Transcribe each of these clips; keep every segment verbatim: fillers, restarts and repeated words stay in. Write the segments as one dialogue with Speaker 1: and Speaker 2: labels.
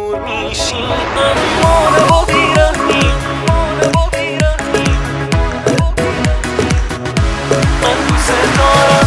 Speaker 1: دور میشی اما با بیرحمی من دوست دارم.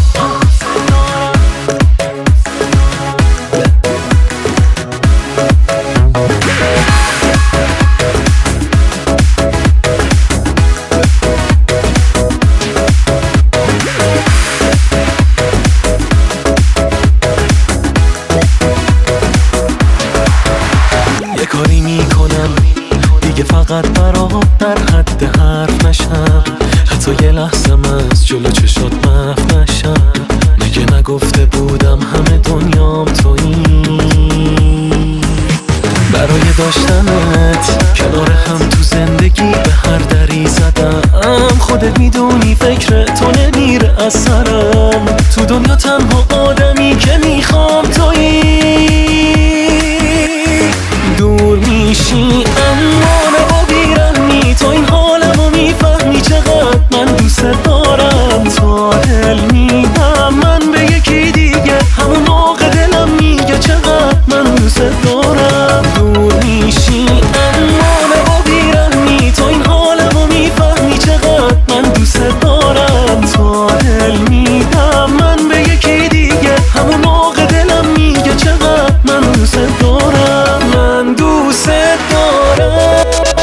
Speaker 1: یه کاری میکنم دیگه فقط برات در حد حرف نشم، حتی یه لحظه از جلو چشات محو نشم. مگه نگفته بودم همه دنیام تویی؟ برای داشتنت کنار هم تو زندگی به هر دری زدم. خودت میدونی فکر تو نمیره از سرم، تو دنیا تنها آدمی که میخوام تویی. دور میشی اما نه با بیرحمی، تو این حالمو میفهمی چقدر من دوست دارم. تا دل میدم من به یکی دیگه، همون موقع دلم میگه چقدر من دوست دارم. دور میشی اما نه با بیرحمی، تو این حالمو میفهمی چقدر من دوست دارم. تا دل میدم من به یکی دیگه، همون موقع دلم میگه چقدر من دوست دارم. من دوست دارم.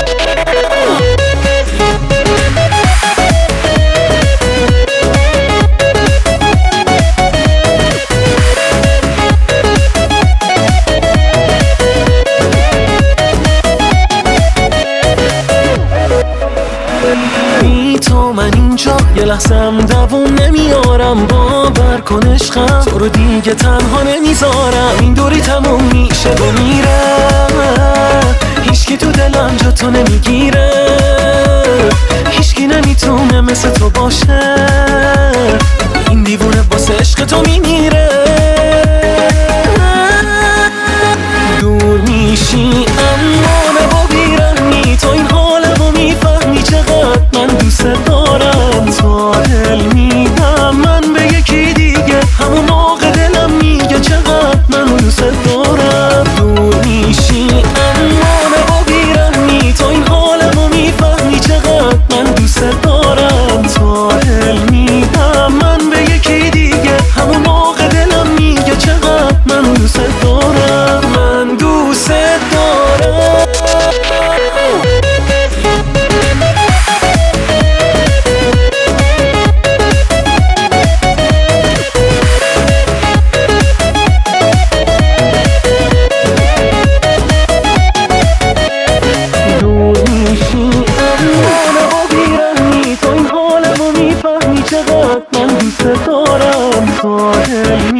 Speaker 1: بی تو من اینجا یه لحظم دووم نمیارم. باور کن عشقم تو رو دیگه تنها نمیذارم. این دوری تموم میشه و میره، هیچکی تو دلم جا تو نمیگیره. هیچکی نمیتونه مثل تو باشه، این دیوونه واسه عشق تو میمیره. دور میشی اما نه با بیرحمی، تو این حالمو میفهمی چقدر من دوست دارم. تا دل میدم من به یکی دیگه، همون موقع دلم میگه چقدر من دوست دارم. دور میشی اما نه با بیرحمی، تو این حالمو میفهمی چقدر من دوست دارم. تا دل میدم من به یکی دیگه، همون موقع دلم میگه چقدر من دوست دارم. من دوست دارم. چقدر من دوست دارم. تا دل